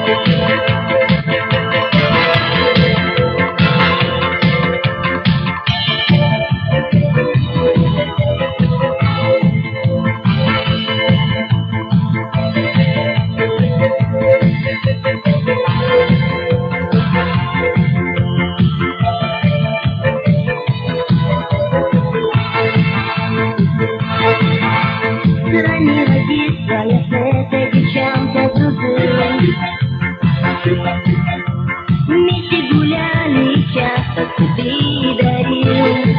Раннего детства я с этой девчонкой дружил. Вместе гуляли и часто цветы дарил.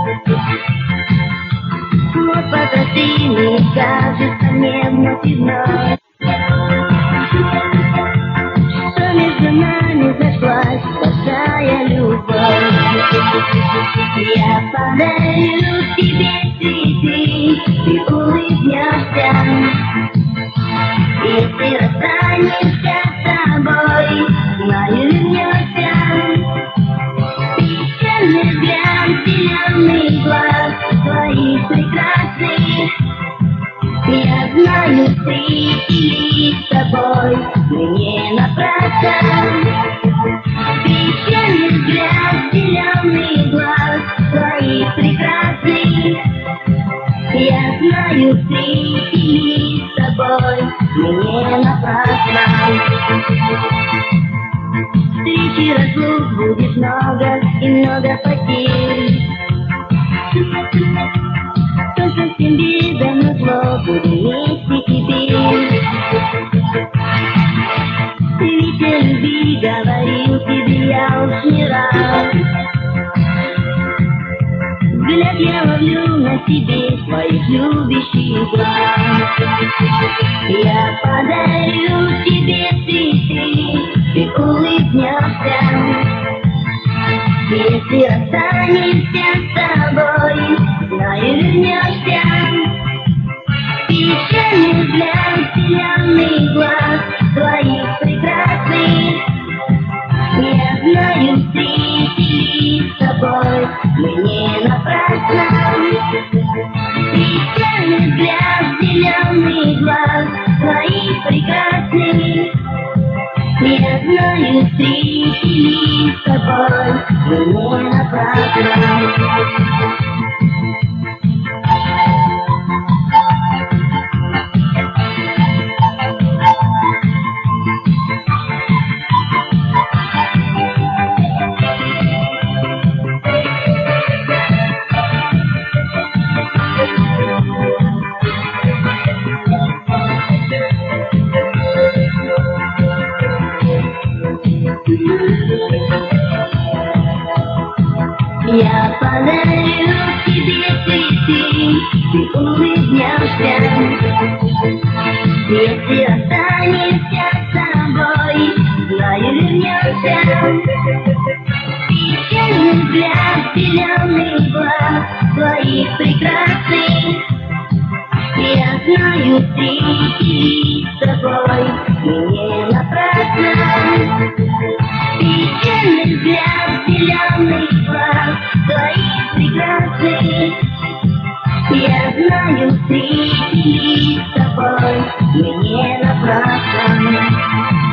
Вот подросли мы, кажется мне вновь и вновь, что между нами зашлась большая любовь. Я подарю тебе цветы, ты улыбнешься. Если расстанемся с тобой, знаю, вернешься. Печальный взгляд, зеленый глаз твоих прекрасных. Я знаю, встретились с тобой мы не напрасно. Печальный взгляд, зеленый глаз твоих прекрасных. Я знаю, встретились с тобой мы не напрасно. Встречи, разлук будет много и много потерь. Только всем бедам назло будем вместе теперь. Ведь о любви говорил тебе я уж не раз. Взгляд я ловлю на себе твоих любящих глаз. Я подарю тебе цветы, ты улыбнешься. Если расстанемся с тобой, знаю, вернешься. Печальный взгляд, зеленый глаз твоих прекрасных. Я знаю, встретились с тобой мы не напрасно. Печальный взгляд, зеленый глаз твоих прекрасных. Я знаю, встретились с тобой мы не напрасно. Я подарю тебе цветы, ты улыбнешься. Если останешься с тобой, знаю, вернешься. Печальный взгляд, зеленый глаз твоих прекрасных. Я знаю, встретились с тобой мы не напрасно. Печальный взгляд, зеленый глаз твоих прекрасных. Я знаю, встретились с тобой мы не напрасно.